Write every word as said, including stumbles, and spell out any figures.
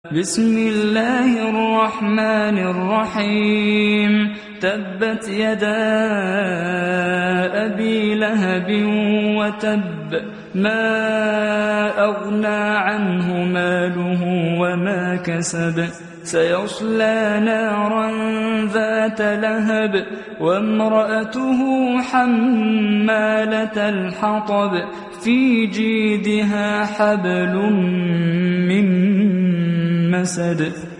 بسم الله الرحمن الرحيم تبت يدا أبي لهب وتب ما أغنى عنه ماله وما كسب سيصلى نارا ذات لهب وامرأته حمالة الحطب في جيدها حبل من مسد